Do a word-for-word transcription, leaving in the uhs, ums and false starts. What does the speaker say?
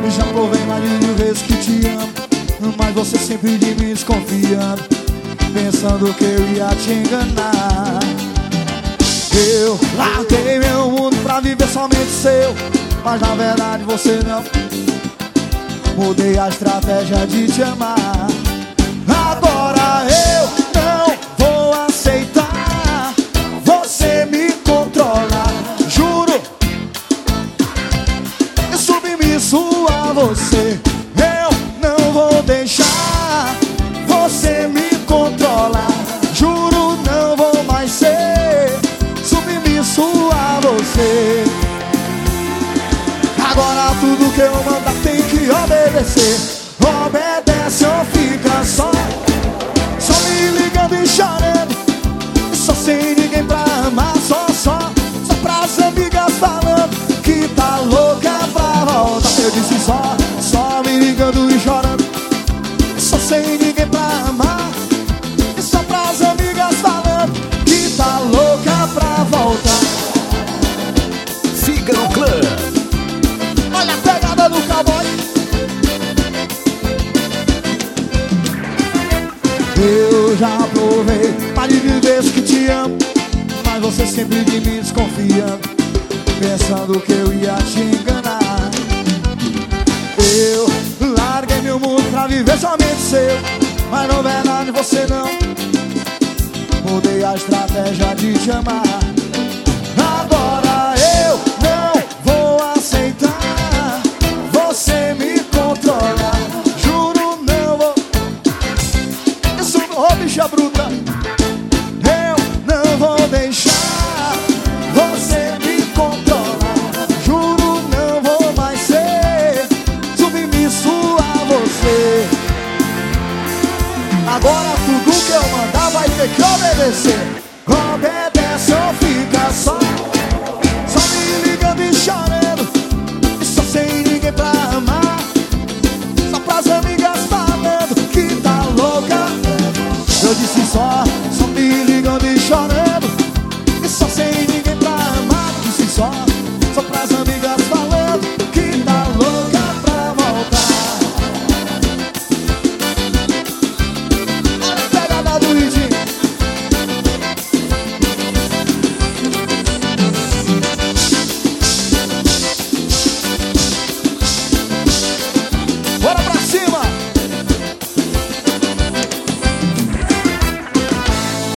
Já provei mais de mil vezes que te amo, mas você sempre de mim desconfiando, pensando que eu ia te enganar. Eu larguei meu mundo pra viver somente seu, mas na verdade você não. Mudei a estratégia de te amar. Agora eu não vou aceitar você me controlar. Juro, eu submisso a você. Eu não vou deixar você me controlar. Juro, não vou mais ser submisso a você. Agora tudo que eu mandar tem que obedecer. Obedece ou fica só, só me ligando e chorando, só sem ninguém pra amar. Só, só, só pras amigas falando que tá louca pra voltar. Eu disse só, só me ligando e chorando, só sem ninguém pra amar. Só pras amigas falando que tá louca pra voltar. Siga o clã. Olha a pegada do cowboy. Eu já provei mais de mil vezes que te amo, mas você sempre de mim desconfiando, pensando que eu ia te enganar. Eu larguei meu mundo pra viver somente seu, mas na verdade você não. Mudei a estratégia de te amar. Agora eu não vou aceitar você me controlar. Juro, não vou. Eu sou ô bicha bruta. Eu não vou deixar você me controlar. Juro, não vou mais ser submisso a você. Agora tudo que eu mandar vai ter que obedecer.